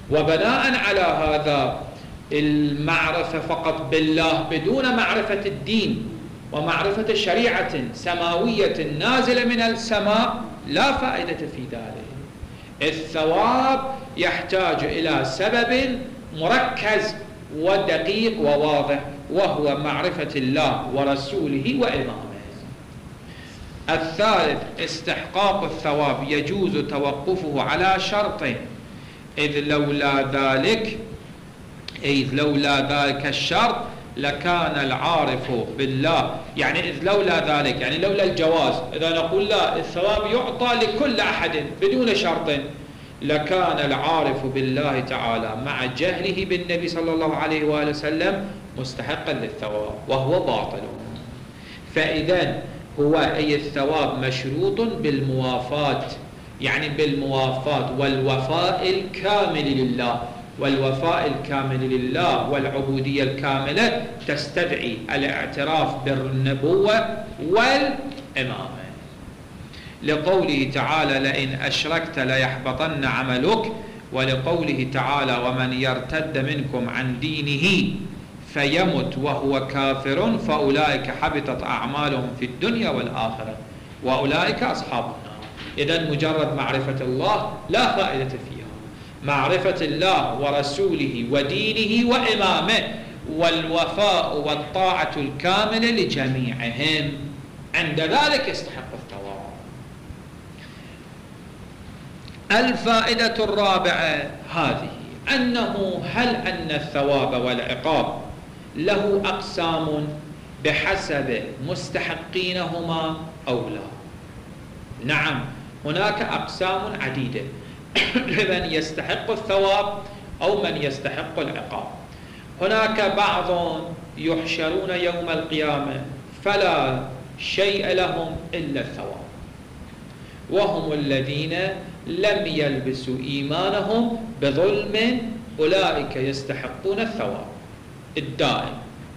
وبناء على هذا المعرفة فقط بالله بدون معرفة الدين ومعرفة شريعة سماوية نازلة من السماء لا فائدة في ذلك. الثواب يحتاج إلى سبب مركز ودقيق وواضح، وهو معرفة الله ورسوله وإمامه. الثالث استحقاق الثواب يجوز توقفه على شرطين، إذ لولا ذلك الشرط لكان العارف بالله، يعني إذ لولا ذلك يعني لولا الجواز، إذا نقول لا الثواب يعطى لكل أحد بدون شرط، لكان العارف بالله تعالى مع جهله بالنبي صلى الله عليه وآله وسلم مستحقا للثواب وهو باطل. فإذا هو أي الثواب مشروط بالموافاة، يعني بالموافاة والوفاء الكامل لله، والوفاء الكامل لله والعبودية الكاملة تستدعي الاعتراف بالنبوة والإمامة، لقوله تعالى لئن أشركت ليحبطن عملك، ولقوله تعالى ومن يرتد منكم عن دينه فيمت وهو كافر فأولئك حبطت أعمالهم في الدنيا والآخرة وأولئك أصحاب النار. إذن مجرد معرفة الله لا فائدة فيها، معرفة الله ورسوله ودينه وإمامه والوفاء والطاعة الكاملة لجميعهم، عند ذلك يستحق الثواب. الفائدة الرابعة هذه، أنه هل أن الثواب والعقاب له أقسام بحسب مستحقينهما أو لا؟ نعم، هناك أقسام عديدة لمن يستحق الثواب أو من يستحق العقاب. هناك بعض يحشرون يوم القيامة فلا شيء لهم إلا الثواب، وهم الذين لم يلبسوا إيمانهم بظلم، أولئك يستحقون الثواب الدائم.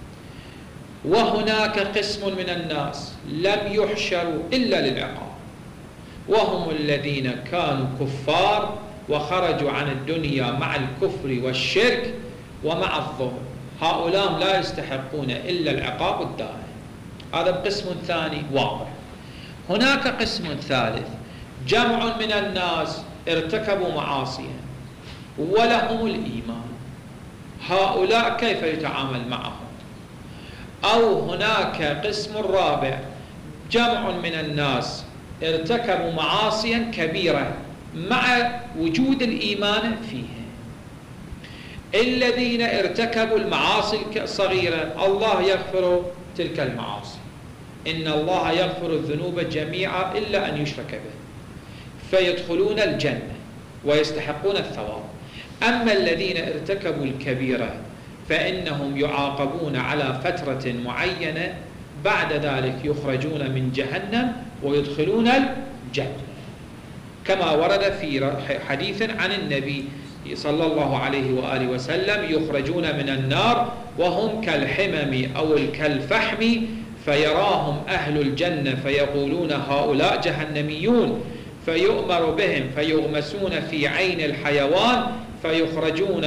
وهناك قسم من الناس لم يحشروا إلا للعقاب، وهم الذين كانوا كفار وخرجوا عن الدنيا مع الكفر والشرك ومع الظلم، هؤلاء لا يستحقون إلا العقاب الدائم. هذا قسم ثاني واضح. هناك قسم ثالث، جمع من الناس ارتكبوا معاصيا ولهم الإيمان، هؤلاء كيف يتعامل معهم؟ أو هناك قسم رابع، جمع من الناس ارتكبوا معاصيا كبيرة مع وجود الإيمان فيه. الذين ارتكبوا المعاصي الصغيرة الله يغفر تلك المعاصي، إن الله يغفر الذنوب جميعا إلا أن يشرك به، فيدخلون الجنة ويستحقون الثواب. أما الذين ارتكبوا الكبيرة فإنهم يعاقبون على فترة معينة، بعد ذلك يخرجون من جهنم ويدخلون الجنة، كما ورد في حديث عن النبي صلى الله عليه وآله وسلم يخرجون من النار وهم كالحمم أو كالفحم فيراهم أهل الجنة فيقولون هؤلاء جهنميون، فيؤمر بهم فيغمسون في عين الحيوان فيخرجون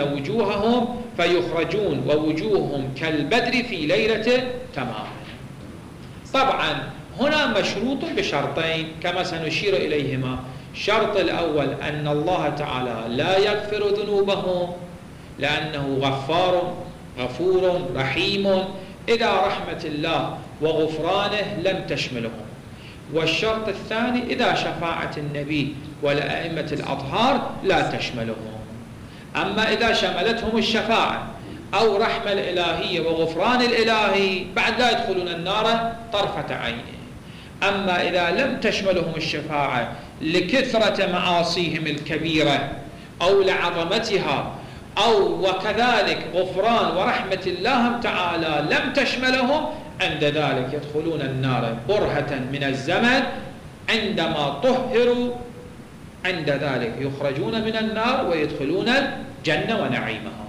ووجوههم كالبدر في ليلة تمام. طبعا هنا مشروط بشرطين كما سنشير إليهما. الشرط الأول أن الله تعالى لا يغفر ذنوبهم لأنه غفور رحيم، إذا رحمة الله وغفرانه لم تشملهم. والشرط الثاني إذا شفاعة النبي والأئمة الأطهار لا تشملهم. أما إذا شملتهم الشفاعة أو رحمة الإلهية وغفران الإلهي بعد لا يدخلون النار طرفة عينه. أما إذا لم تشملهم الشفاعة لكثرة معاصيهم الكبيرة أو لعظمتها أو وكذلك غفران ورحمة الله تعالى لم تشملهم، عند ذلك يدخلون النار برهة من الزمن، عندما طهروا عند ذلك يخرجون من النار ويدخلون الجنة ونعيمها.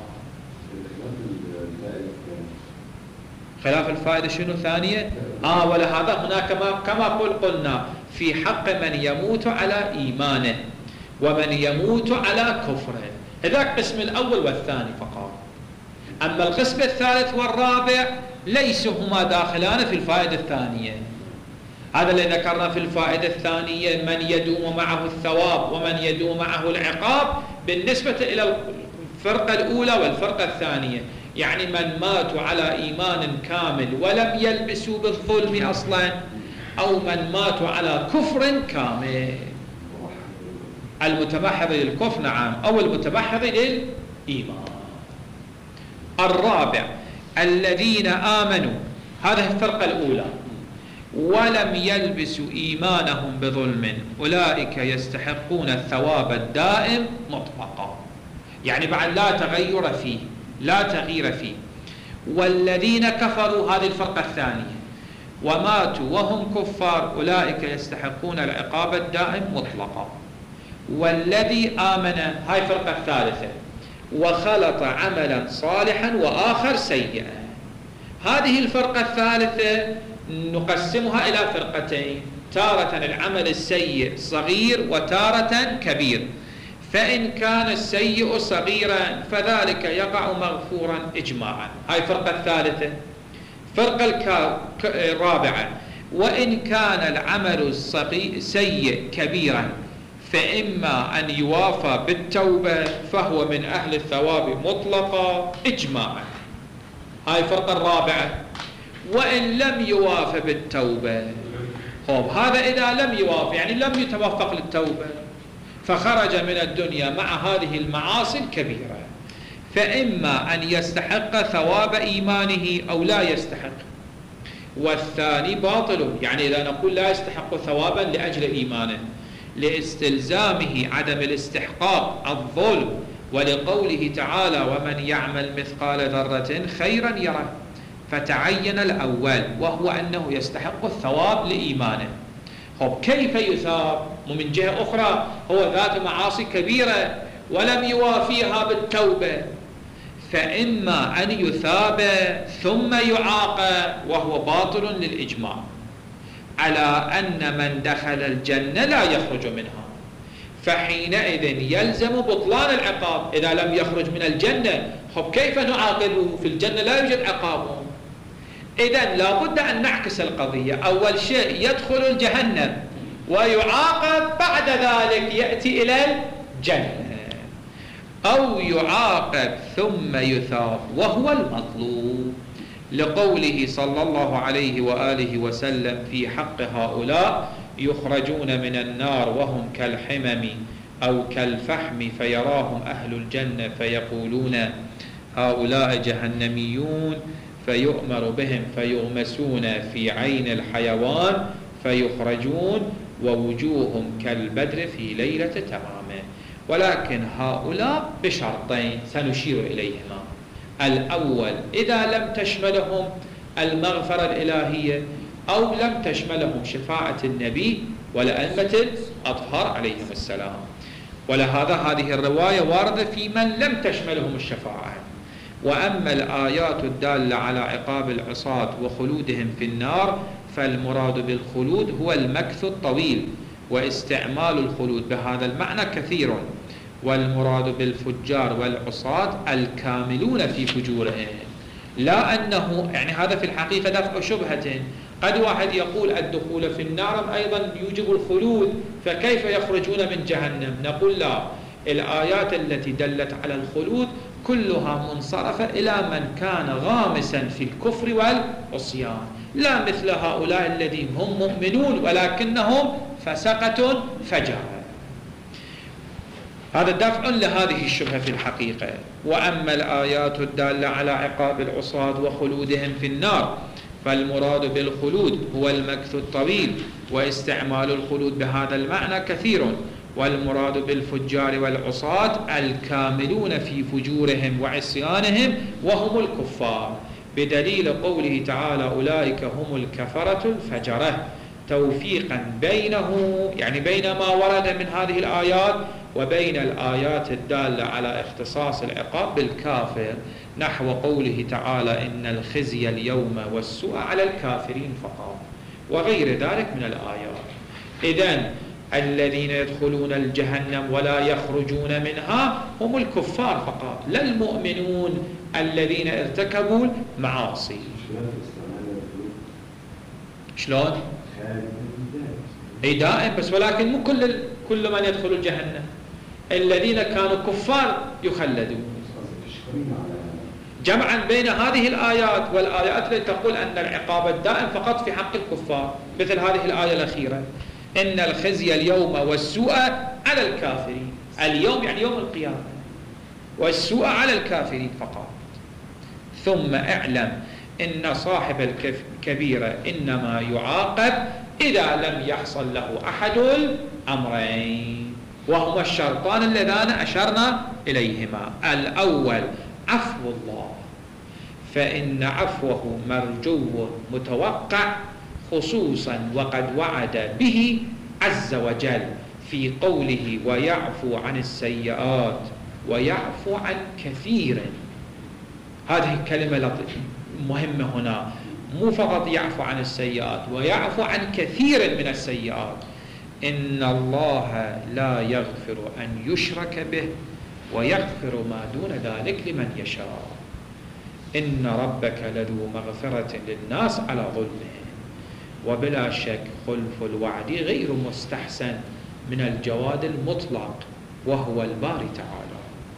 خلاف الفائدة شنو ثانية؟ ولهذا هناك كما قلنا في حق من يموت على إيمانه ومن يموت على كفره، هذا القسم الأول والثاني فقط. أما القسم الثالث والرابع ليس هما داخلان في الفائدة الثانية. هذا اللي ذكرنا في الفائدة الثانية، من يدوم معه الثواب ومن يدوم معه العقاب بالنسبة إلى الفرقة الأولى والفرقة الثانية. يعني من ماتوا على إيمان كامل ولم يلبسوا بالظلم أصلا، أو من ماتوا على كفر كامل، المتمحض للكفر نعم، أو المتمحض للإيمان. الرابع الذين آمنوا، هذه الفرقة الأولى، ولم يلبسوا إيمانهم بظلم أولئك يستحقون الثواب الدائم مطلقا. يعني بعد لا تغير فيه، لا تغيير فيه. والذين كفروا، هذه الفرقة الثانية، وماتوا وهم كفار أولئك يستحقون العقاب الدائم مطلقا. والذي آمن، هاي الفرقة الثالثة، وخلط عملا صالحا وآخر سيئا. هذه الفرقة الثالثة نقسمها إلى فرقتين، تارة العمل السيء صغير وتارة كبير. فإن كان السيء صغيرا فذلك يقع مغفورا إجماعا. هاي الفرقة الثالثة. فرقة الرابعة، وإن كان العمل السيء كبيرا فإما أن يوافى بالتوبة فهو من أهل الثواب مطلقا إجماعا. هاي الفرقة الرابعة. وإن لم يوافى بالتوبة، هذا إذا لم يوافى يعني لم يتوفق للتوبة فخرج من الدنيا مع هذه المعاصي الكبيرة، فإما أن يستحق ثواب إيمانه أو لا يستحق. والثاني باطل، يعني إذا نقول لا يستحق ثوابا لأجل إيمانه لاستلزامه عدم الاستحقاق الظلم، ولقوله تعالى ومن يعمل مثقال ذرة خيرا يره، فتعين الأول وهو أنه يستحق الثواب لإيمانه. كيف يثاب؟ ومن جهة أخرى هو ذات معاصي كبيرة ولم يوافيها بالتوبة، فإما أن يثاب ثم يعاقب، وهو باطل للإجماع على أن من دخل الجنة لا يخرج منها، فحينئذ يلزم بطلان العقاب إذا لم يخرج من الجنة. كيف نعاقبه؟ في الجنة لا يوجد عقابه. إذن لا بد أن نعكس القضية. أول شيء يدخل الجهنم ويعاقب، بعد ذلك يأتي إلى الجنة، أو يعاقب ثم يثاب وهو المطلوب، لقوله صلى الله عليه وآله وسلم في حق هؤلاء يخرجون من النار وهم كالحمم أو كالفحم فيراهم أهل الجنة فيقولون هؤلاء جهنميون، فيؤمر بهم فيغمسون في عين الحيوان فيخرجون ووجوههم كالبدر في ليلة تمامه. ولكن هؤلاء بشرطين سنشير إليهما. الأول إذا لم تشملهم المغفرة الإلهية أو لم تشملهم شفاعة النبي والأئمة الأطهار عليهم السلام. ولهذا هذه الرواية واردة في من لم تشملهم الشفاعة. وأما الآيات الدالة على عقاب العصاة وخلودهم في النار فالمراد بالخلود هو المكث الطويل، واستعمال الخلود بهذا المعنى كثير. والمراد بالفجار والعصاة الكاملون في فجورهم، لا أنه يعني هذا في الحقيقة دفع شبهة. قد واحد يقول الدخول في النار أيضا يوجب الخلود، فكيف يخرجون من جهنم؟ نقول لا، الآيات التي دلت على الخلود كلها منصرفة إلى من كان غامسا في الكفر والعصيان، لا مثل هؤلاء الذين هم مؤمنون ولكنهم فسقة فجرة. هذا دفع لهذه الشبهة في الحقيقة. وأما الآيات الدالة على عقاب العصاة وخلودهم في النار فالمراد بالخلود هو المكث الطويل، واستعمال الخلود بهذا المعنى كثير. والمراد بالفجار والعصاة الكاملون في فجورهم وعصيانهم وهم الكفار، بدليل قوله تعالى أولئك هم الكفرة الفجرة، توفيقا بينه يعني بين ما ورد من هذه الآيات وبين الآيات الدالة على اختصاص العقاب بالكافر، نحو قوله تعالى إن الخزي اليوم والسوء على الكافرين فقط، وغير ذلك من الآيات. إذن الذين يدخلون الجهنم ولا يخرجون منها هم الكفار فقط، لا المؤمنون الذين ارتكبوا المعاصي. شلون؟ اي دائم، بس ولكن مو كل من يدخل الجهنم، الذين كانوا كفار يخلدون. جمعا بين هذه الآيات والآيات التي تقول أن العقاب الدائم فقط في حق الكفار، مثل هذه الآية الأخيرة: إن الخزي اليوم والسوء على الكافرين. اليوم يعني يوم القيامة، والسوء على الكافرين فقط. ثم اعلم إن صاحب الكبيرة إنما يعاقب إذا لم يحصل له أحد الأمرين، وهما الشرطان اللذان أشرنا إليهما. الأول عفو الله، فإن عفوه مرجو متوقع، خصوصا وقد وعد به عز وجل في قوله: ويعفو عن السيئات ويعفو عن كثير. هذه الكلمة مهمة هنا، مو فقط يعفو عن السيئات، ويعفو عن كثير من السيئات. إن الله لا يغفر أن يشرك به ويغفر ما دون ذلك لمن يشاء. إن ربك لذو مغفرة للناس على ظلمهم، وبلا شك خلف الوعد غير مستحسن من الجواد المطلق وهو الباري تعالى.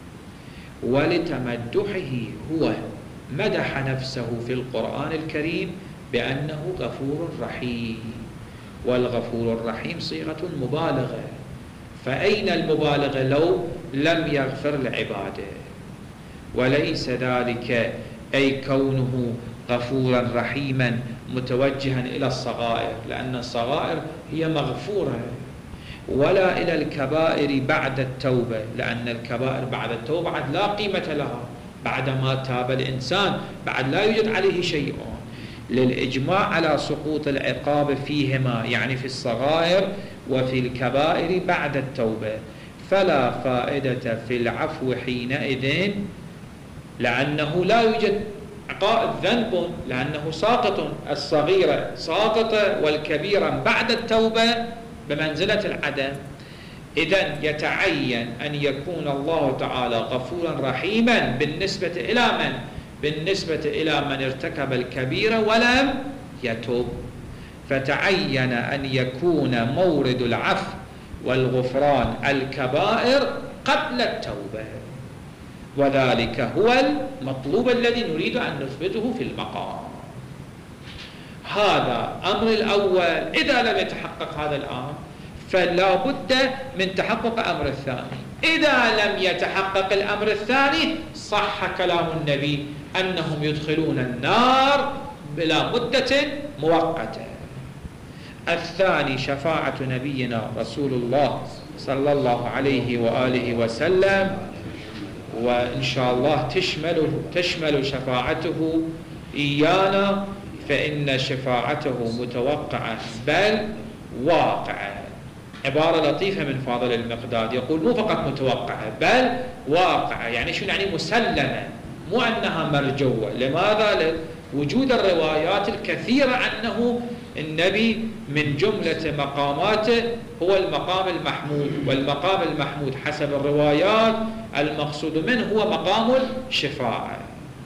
ولتمدحه هو مدح نفسه في القرآن الكريم بأنه غفور رحيم، والغفور الرحيم صيغة مبالغة، فأين المبالغة لو لم يغفر لعباده؟ وليس ذلك أي كونه غفورا رحيما متوجها إلى الصغائر، لأن الصغائر هي مغفورة، ولا إلى الكبائر بعد التوبة، لأن الكبائر بعد التوبة بعد لا قيمة لها، بعدما تاب الإنسان بعد لا يوجد عليه شيء، للإجماع على سقوط العقاب فيهما، يعني في الصغائر وفي الكبائر بعد التوبة. فلا فائدة في العفو حينئذ، لأنه لا يوجد ذنب، لأنه ساقط، الصغيرة ساقطة والكبيرة بعد التوبة بمنزلة العدم. إذن يتعين أن يكون الله تعالى غفورا رحيما بالنسبة إلى من؟ بالنسبة إلى من ارتكب الكبيرة ولم يتوب، فتعين أن يكون مورد العفو والغفران الكبائر قبل التوبة، وذلك هو المطلوب الذي نريد أن نثبته في المقام. هذا أمر الأول. إذا لم يتحقق هذا الأمر فلا بد من تحقق أمر الثاني. إذا لم يتحقق الأمر الثاني صح كلام النبي أنهم يدخلون النار بلا مدة مؤقتة. الثاني شفاعة نبينا رسول الله صلى الله عليه وآله وسلم، وإن شاء الله تشمل شفاعته إيانا، فإن شفاعته متوقعة بل واقعة. عبارة لطيفة من فاضل المقداد، يقول مو فقط متوقعة بل واقعة، يعني شو يعني؟ مسلمة، مو أنها مرجوة. لماذا؟ لوجود الروايات الكثيرة أنه النبي من جملة مقاماته هو المقام المحمود، والمقام المحمود حسب الروايات المقصود منه هو مقام الشفاعة،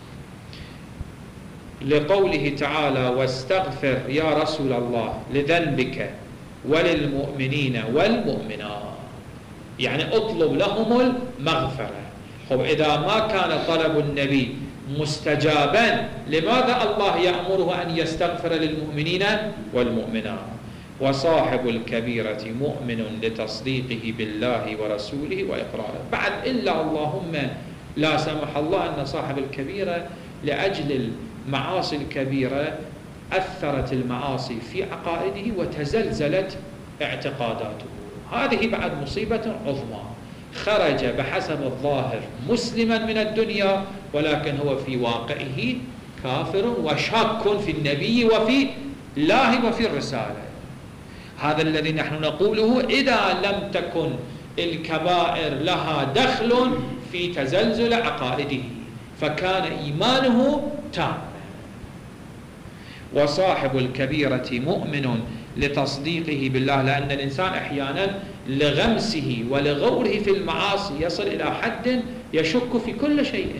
لقوله تعالى: واستغفر يا رسول الله لذنبك وللمؤمنين والمؤمنات، يعني اطلب لهم المغفرة. طب إذا ما كان طلب النبي مستجابا، لماذا الله يأمره أن يستغفر للمؤمنين والمؤمنات؟ وصاحب الكبيرة مؤمن لتصديقه بالله ورسوله وإقراره. بعد إلا اللهم لا سمح الله أن صاحب الكبيرة لأجل المعاصي الكبيرة أثرت المعاصي في عقائده وتزلزلت اعتقاداته، هذه بعد مصيبة عظمى. خرج بحسب الظاهر مسلما من الدنيا، ولكن هو في واقعه كافر وشاك في النبي وفي الله وفي الرسالة. هذا الذي نحن نقوله: إذا لم تكن الكبائر لها دخل في تزلزل عقائده فكان إيمانه تام. وصاحب الكبيرة مؤمن لتصديقه بالله، لأن الإنسان أحيانا لغمسه ولغوره في المعاصي يصل إلى حد يشك في كل شيء،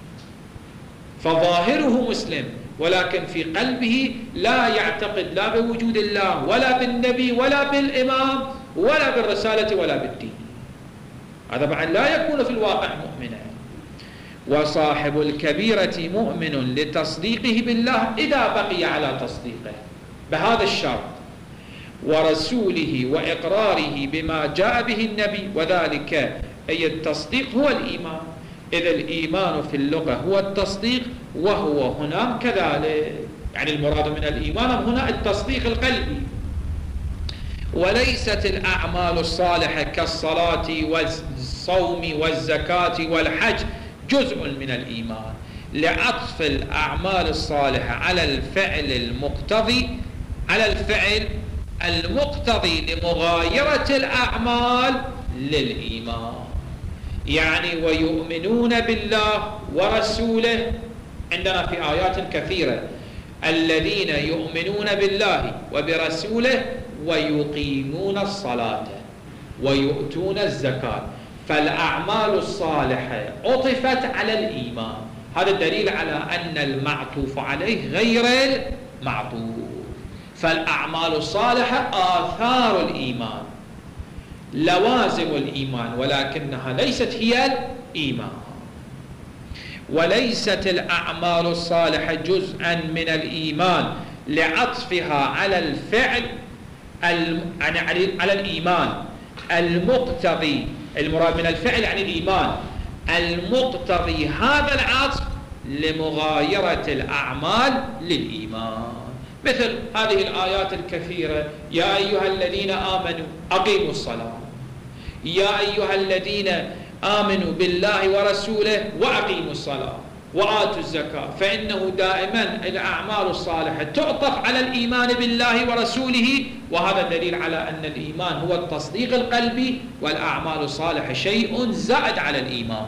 فظاهره مسلم ولكن في قلبه لا يعتقد لا بوجود الله ولا بالنبي ولا بالإمام ولا بالرسالة ولا بالدين. هذا بعد لا يكون في الواقع مؤمنا. وصاحب الكبيرة مؤمن لتصديقه بالله إذا بقي على تصديقه بهذا الشرط ورسوله وإقراره بما جاء به النبي، وذلك أي التصديق هو الإيمان. إذا الإيمان في اللغة هو التصديق وهو هنا كذلك، يعني المراد من الإيمان هنا التصديق القلبي. وليست الأعمال الصالحة كالصلاة والصوم والزكاة والحج جزء من الإيمان، لعطف الأعمال الصالحة على الفعل المقتضي لمغايرة الأعمال للإيمان. يعني ويؤمنون بالله ورسوله، عندنا في آيات كثيرة الذين يؤمنون بالله وبرسوله ويقيمون الصلاة ويؤتون الزكاة، فالأعمال الصالحة عطفت على الإيمان. هذا الدليل على أن المعطوف عليه غير المعطوف. فالأعمال الصالحة آثار الإيمان، لوازم الإيمان، ولكنها ليست هي الإيمان. وليست الأعمال الصالحة جزءا من الإيمان لعطفها على الفعل على الإيمان المقتضي، المراد من الفعل يعني الإيمان المقتضي هذا العطف لمغايرة الأعمال للإيمان. مثل هذه الآيات الكثيرة: يا أيها الذين آمنوا أقيموا الصلاة، يا أيها الذين آمنوا بالله ورسوله وأقيموا الصلاة وآتوا الزكاة. فإنه دائما الأعمال الصالحة تعطف على الإيمان بالله ورسوله، وهذا دليل على أن الإيمان هو التصديق القلبي، والأعمال الصالحة شيء زائد على الإيمان.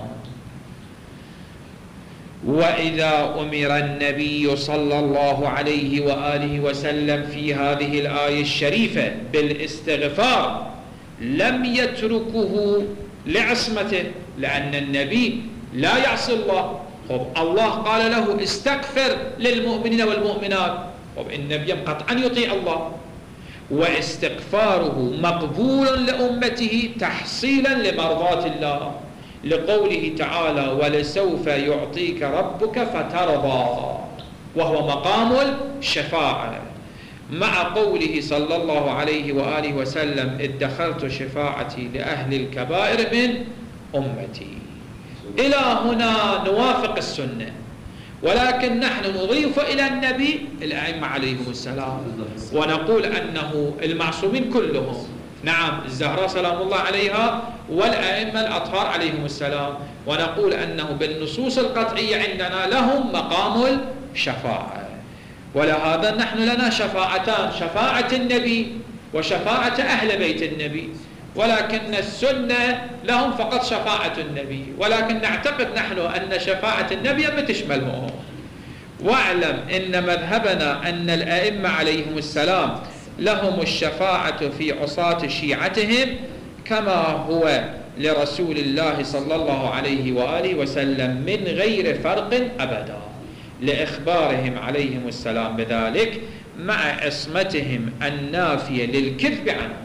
وإذا أمر النبي صلى الله عليه وآله وسلم في هذه الآية الشريفة بالاستغفار لم يتركه لعصمته، لأن النبي لا يعصي الله. الله قال له استغفر للمؤمنين والمؤمنات، النبي قطعا يطيع الله، واستغفاره مقبول لأمته تحصيلا لمرضاة الله، لقوله تعالى: ولسوف يعطيك ربك فترضى، وهو مقام الشفاعة، مع قوله صلى الله عليه وآله وسلم: ادخرت شفاعتي لأهل الكبائر من أمتي. إلى هنا نوافق السنة، ولكن نحن نضيف إلى النبي الأئمة عليهم السلام، ونقول أنه المعصومين كلهم، نعم الزهراء سلام الله عليها والأئمة الأطهار عليهم السلام، ونقول أنه بالنصوص القطعية عندنا لهم مقام الشفاعة. ولهذا نحن لنا شفاعتان: شفاعة النبي وشفاعة أهل بيت النبي، ولكن السنة لهم فقط شفاعة النبي، ولكن نعتقد نحن أن شفاعة النبي بتشملهم. واعلم أن مذهبنا أن الأئمة عليهم السلام لهم الشفاعة في عصاة شيعتهم كما هو لرسول الله صلى الله عليه وآله وسلم من غير فرق أبدا، لإخبارهم عليهم السلام بذلك مع عصمتهم النافية للكذب عنهم.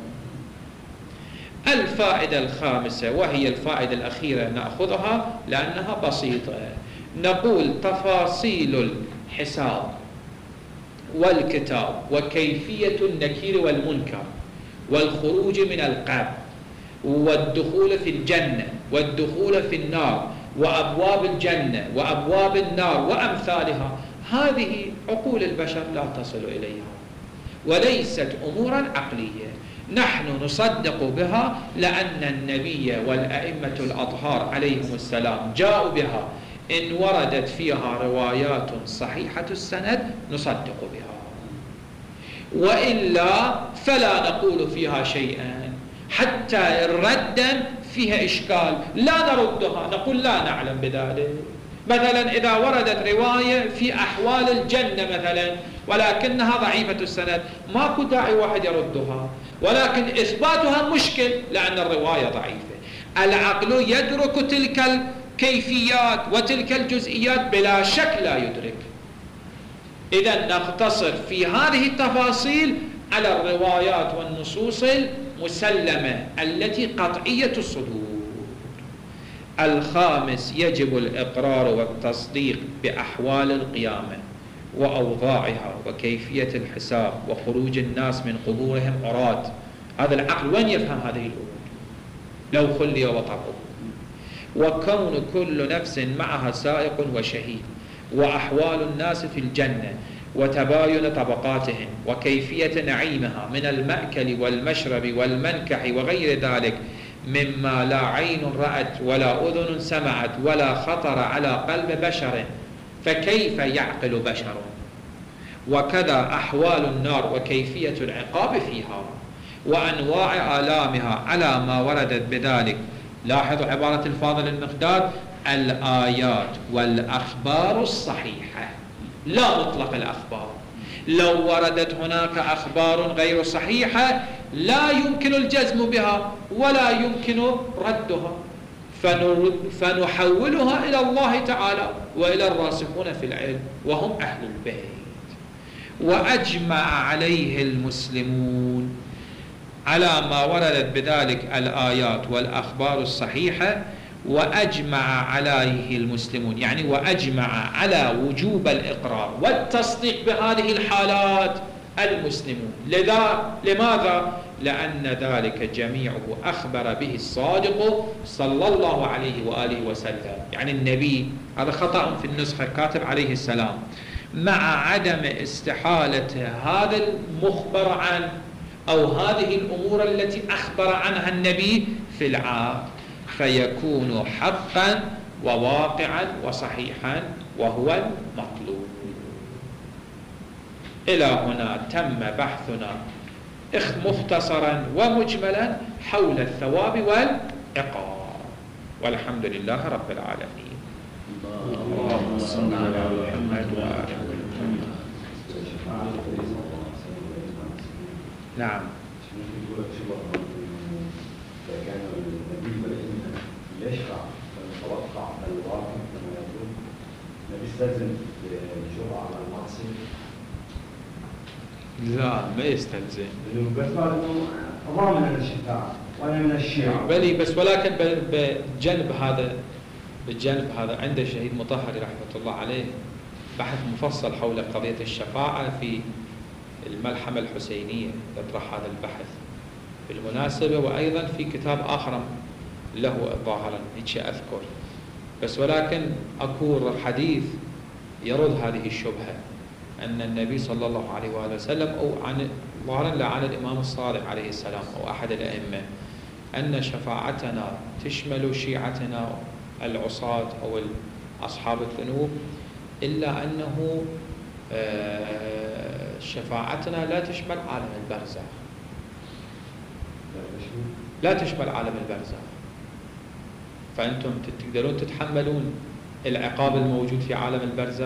الفائدة الخامسة، وهي الفائدة الأخيرة نأخذها لأنها بسيطة، نقول تفاصيل الحساب والكتاب وكيفية النكير والمنكر والخروج من القبر والدخول في الجنة والدخول في النار وأبواب الجنة وأبواب النار وأمثالها، هذه عقول البشر لا تصل إليها، وليست أمورا عقلية. نحن نصدق بها لأن النبي والأئمة الأطهار عليهم السلام جاءوا بها، إن وردت فيها روايات صحيحة السند نصدق بها، وإلا فلا نقول فيها شيئا. حتى الردا فيها إشكال لا نردها، نقول لا نعلم بذلك، مثلا إذا وردت رواية في أحوال الجنة مثلا ولكنها ضعيفة السند ماكو داعي واحد يردها، ولكن إثباتها مشكل لأن الرواية ضعيفة. العقل يدرك تلك الكيفيات وتلك الجزئيات بلا شك لا يدرك. إذن نقتصر في هذه التفاصيل على الروايات والنصوص المسلمة التي قطعية الصدور. الخامس يجب الإقرار والتصديق بأحوال القيامة وأوضاعها وكيفية الحساب وخروج الناس من قبورهم عراة. هذا العقل وين يفهم هذه الأمور لو خلي وطبعه؟ وكون كل نفس معها سائق وشهيد وأحوال الناس في الجنة وتباين طبقاتهم وكيفية نعيمها من المأكل والمشرب والمنكح وغير ذلك مما لا عين رأت ولا أذن سمعت ولا خطر على قلب بشر، فكيف يعقل بشر؟ وكذا أحوال النار وكيفية العقاب فيها وأنواع آلامها على ما وردت بذلك. لاحظوا عبارة الفاضل المقداد: الآيات والأخبار الصحيحة، لا مطلق الأخبار. لو وردت هناك أخبار غير صحيحة لا يمكن الجزم بها ولا يمكن ردها، فنحولها إلى الله تعالى وإلى الراسخون في العلم وهم أهل البيت. وأجمع عليه المسلمون على ما وردت بذلك الآيات والأخبار الصحيحة، وأجمع عليه المسلمون يعني وأجمع على وجوب الإقرار والتصديق بهذه الحالات المسلمون. لماذا؟ لأن ذلك جميعه أخبر به الصادق صلى الله عليه وآله وسلم. يعني النبي، هذا خطأ في النسخة كاتب عليه السلام، مع عدم استحالة هذا المخبر عنه أو هذه الأمور التي أخبر عنها النبي في العام، فيكون حقا وواقعا وصحيحا وهو المطلوب. إلى هنا تم بحثنا مختصرا ومجملا حول الثواب والعقاب، والحمد لله رب العالمين. اللهم صل على محمد وآل محمد. نعم. يشفع فنتوقع الواقع كما يقول نستلزم الجرأة على المعصية؟ لا ما يستلزم. بس قال انه ضامن الشفاعة وانا من الشيعة. بلي بس ولكن بجانب هذا عند الشهيد مطهري رحمة الله عليه بحث مفصل حول قضية الشفاعة في الملحمة الحسينية، يطرح هذا البحث بالمناسبة، وأيضا في كتاب آخر له ظاهرا هيك أذكر، بس ولكن أكو حديث يرد هذه الشبهة أن النبي صلى الله عليه وآله وسلم أو عن ظاهرا لعن الإمام الصادق عليه السلام أو أحد الأئمة أن شفاعتنا تشمل شيعتنا العصاة أو أصحاب الذنوب، إلا أنه شفاعتنا لا تشمل عالم البرزخ، لا تشمل عالم البرزخ. فأنتم تقدرون تتحملون العقاب الموجود في عالم البرزخ؟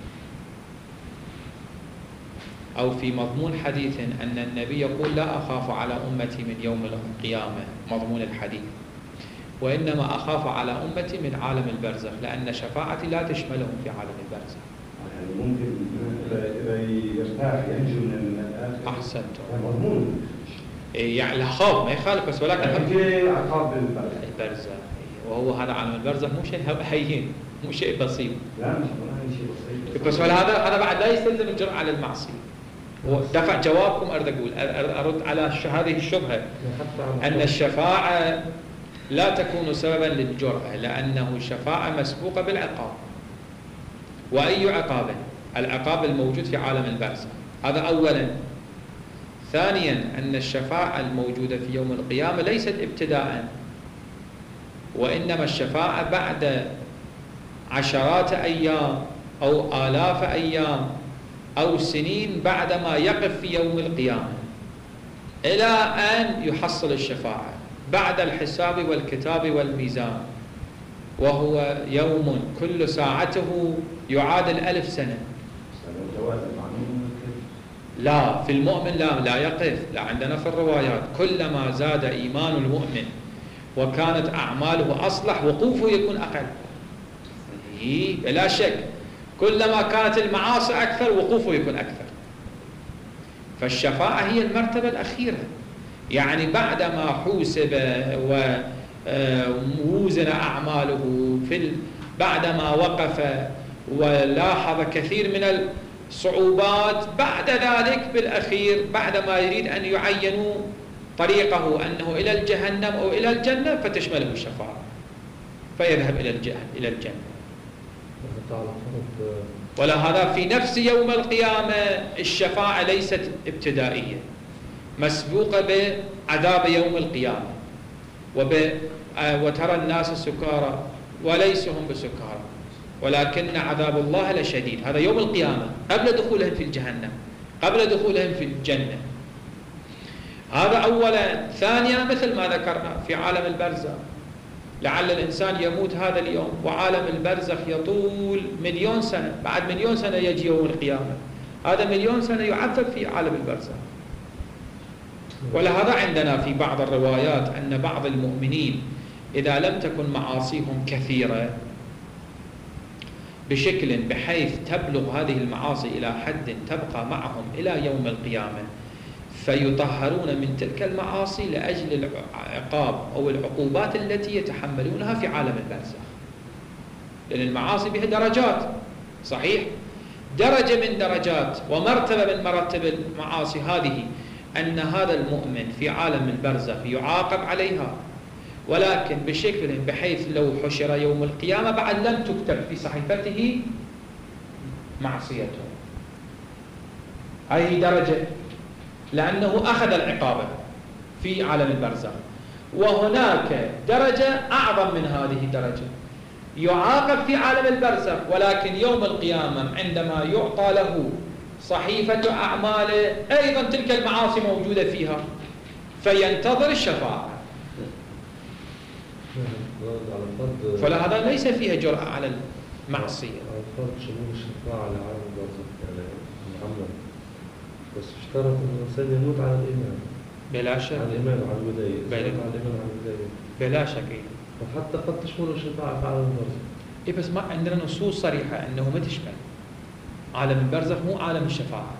أو في مضمون حديث أن النبي يقول لا أخاف على أمتي من يوم القيامة، مضمون الحديث، وإنما أخاف على أمتي من عالم البرزخ لأن شفاعتي لا تشملهم في عالم البرزخ. يعني ممكن إذا يرتاح ينجو من الآخر. أحسنتم. مضمون. يعني لا خوف ما يخالف، بس ولكن في عقاب البرزخ، وهو هذا عالم البرزخ مو شيء هين، مو شيء بسيط. لا مش شيء بسيط. بس هذا بعد لا يستلزم الجرأة على المعصية. ودفع جوابكم أرد على هذه الشبهة أن الشفاعة لا تكون سببا للجرأة، لأنه الشفاعة مسبوقة بالعقاب. وأي عقاب؟ العقاب الموجود في عالم البرزخ، هذا أولا. ثانيا أن الشفاعة الموجودة في يوم القيامة ليست ابتداء، وإنما الشفاعة بعد عشرات أيام أو آلاف أيام أو سنين بعدما يقف في يوم القيامة إلى أن يحصل الشفاعة بعد الحساب والكتاب والميزان. وهو يوم كل ساعته يعادل 1000 سنة. لا، في المؤمن لا يقف، لا، عندنا في الروايات كلما زاد إيمان المؤمن وكانت أعماله أصلح وقوفه يكون أقل. بلا شك كلما كانت المعاصي أكثر وقوفه يكون أكثر. فالشفاعة هي المرتبة الأخيرة، يعني بعدما حوسب ووزن أعماله بعدما وقف ولاحظ كثير من الصعوبات، بعد ذلك بالأخير بعدما يريد أن يعينوا طريقه أنه إلى الجهنم أو إلى الجنة فتشمله الشفاعة فيذهب إلى الجنة. ولهذا في نفس يوم القيامة الشفاعة ليست ابتدائية، مسبوقة بعذاب يوم القيامة وترى الناس سكارى وليسوا هم بسكارى ولكن عذاب الله لشديد. هذا يوم القيامة قبل دخولهم في الجهنم، قبل دخولهم في الجنة. هذا أولا. ثانيا مثل ما ذكرنا في عالم البرزخ، لعل الإنسان يموت هذا اليوم وعالم البرزخ يطول 1,000,000 سنة، بعد 1,000,000 سنة يجي يوم القيامة، هذا 1,000,000 سنة يعذب في عالم البرزخ. ولهذا عندنا في بعض الروايات أن بعض المؤمنين إذا لم تكن معاصيهم كثيرة بشكل بحيث تبلغ هذه المعاصي إلى حد تبقى معهم إلى يوم القيامة، فيطهرون من تلك المعاصي لأجل العقاب أو العقوبات التي يتحملونها في عالم البرزخ. لأن المعاصي بها درجات، صحيح؟ درجة من درجات ومرتبة من مراتب المعاصي هذه أن هذا المؤمن في عالم البرزخ يعاقب عليها، ولكن بشكل بحيث لو حشر يوم القيامة بعد لم تكتب في صحيفته معصيته. هذه درجة لأنه أخذ العقابة في عالم البرزخ. وهناك درجة أعظم من هذه الدرجة، يعاقب في عالم البرزخ ولكن يوم القيامة عندما يعطى له صحيفة أعماله أيضا تلك المعاصي موجودة فيها فينتظر الشفاعة. فلهذا ليس فيها جرأة على المعصية. على فرض شمول الشفاعة على عالم البرزخ يعني محمد، بس اشترط أن الإنسان يموت على الإيمان. بلا شك. على الإيمان وعلى الولاية. على الإيمان وعلى الولاية. بلا شك. وحتى قد تشمل الشفاعة في عالم البرزخ. بس ما عندنا نصوص صريحة أنه ما تشمل. عالم البرزخ مو عالم الشفاعة.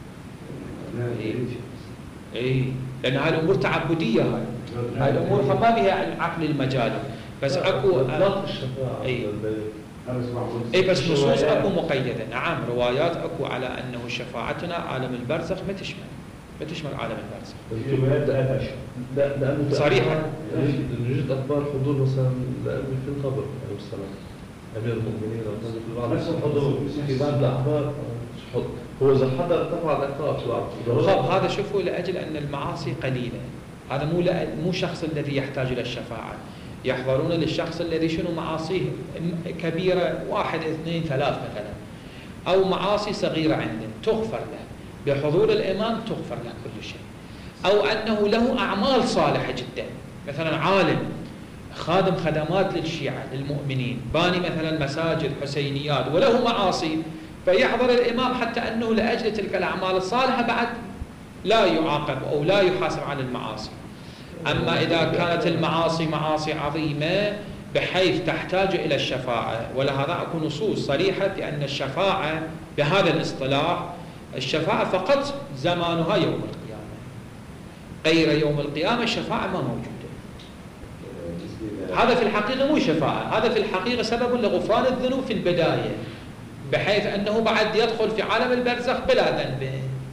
لأن هاي الأمور تعبدية، هاي الأمور ما بها العقل المجالي، بس أكو الشفاعة. بس نصوص أكو مقيدة. نعم، روايات أكو على أنه شفاعتنا عالم البرزخ ما تشمل عالم البرزخ. صريحة. نجد أخبار حضور مثلا الأمير في القبر عليه السلام، أمير المؤمنين في بعض الحضور في بعض الأخبار هو إذا حضر تفعل العقاب. هذا شوفوا لأجل أن المعاصي قليلة، هذا مو شخص الذي يحتاج إلى الشفاعة. يحضرون للشخص الذي شنو معاصيه كبيرة 1 2 3 مثلا، أو معاصي صغيرة عنده تغفر له بحضور الإمام، تغفر له كل شيء. أو أنه له أعمال صالحة جدا، مثلا عالم خادم خدمات للشيعة للمؤمنين، باني مثلا مساجد حسينيات وله معاصي، فيحضر الإمام حتى أنه لأجل تلك الأعمال الصالحة بعد لا يعاقب أو لا يحاسب عن المعاصي. أما إذا كانت المعاصي معاصي عظيمة بحيث تحتاج إلى الشفاعة، ولهذا أكو نصوص صريحة بأن الشفاعة بهذا الاصطلاح الشفاعة فقط زمانها يوم القيامة، غير يوم القيامة الشفاعة ما موجودة. هذا في الحقيقة مو شفاعة، هذا في الحقيقة سبب لغفران الذنوب في البداية، بحيث أنه بعد يدخل في عالم البرزخ بلا ذنب.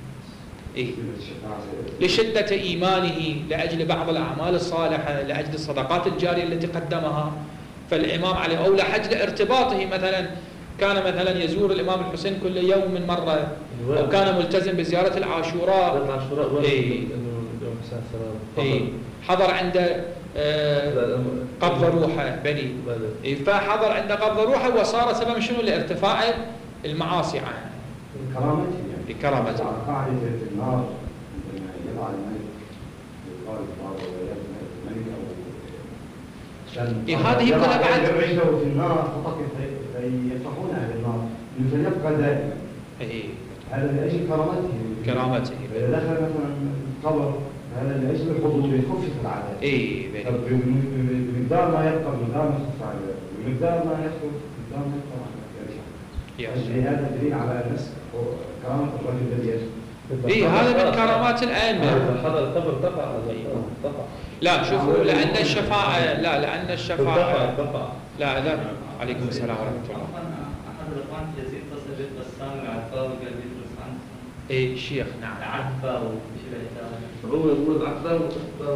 لشدة إيمانه، لأجل بعض الأعمال الصالحة، لأجل الصدقات الجارية التي قدمها، فالإمام عليه أو لحجل ارتباطه، مثلا كان مثلا يزور الإمام الحسين كل يوم من مرة، أو كان ملتزم بزيارة العاشوراء. حضر عند قبض روحه بني، فحضر عند قبض روحه وصار سبب شنو لارتفاع المعاصي عنه بكرامته. قاعدة النار عندما يضع الملك يقال بعض الروايات الملك أو هذه كلها بعد يعيشوا في النار فقط يفتحونها بالنار فليبقى دائما. هذا لأجل كرامته. إذا دخل مثلا القبر هذا لأجل الحضور يخفف العذاب. بمقدار ما يبقى بمقدار ما يخفف العذاب، بمقدار ما يخفف بمقدار ما يرجع. هذا دليل على نسك كرامة الرجل الذي يجب. هذا من كرامات الأئمة. هذا القبر تقع. لا شوفوا لأن الشفاعة لأن الشفاعة لا عليكم السلام ورحمة الله. أحد الأخوان يزيد اتصل بالبسام العفاوي قال يدرس عنه. شيخ نعم. العفاوي بشبه ذلك. هو يقول العفاوي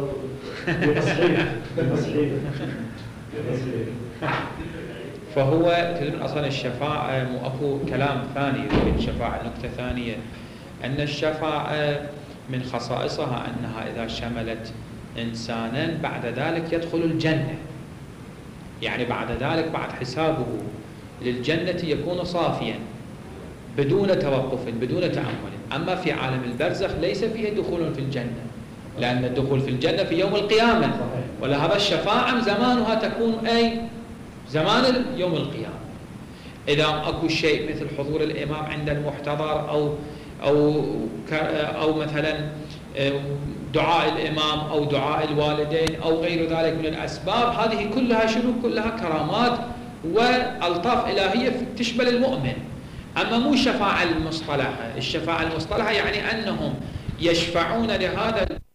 فهو تدرون أصلا الشفاعة مو أكو كلام ثاني في الشفاعة. نقطة ثانية أن الشفاعة من خصائصها أنها إذا شملت إنسانا بعد ذلك يدخل الجنة، يعني بعد ذلك بعد حسابه للجنة يكون صافيا بدون توقف بدون تأمل. أما في عالم البرزخ ليس فيه دخول في الجنة، لأن الدخول في الجنة في يوم القيامة، ولهذا الشفاعة زمانها تكون زمان يوم القيامة. إذا أكو شيء مثل حضور الإمام عند المحتضر أو مثلا دعاء الإمام أو دعاء الوالدين أو غير ذلك من الأسباب، هذه كلها كلها كرامات وألطاف إلهية تشمل المؤمن. أما مو الشفاعة المصطلحة. الشفاعة المصطلحة يعني أنهم يشفعون لهذا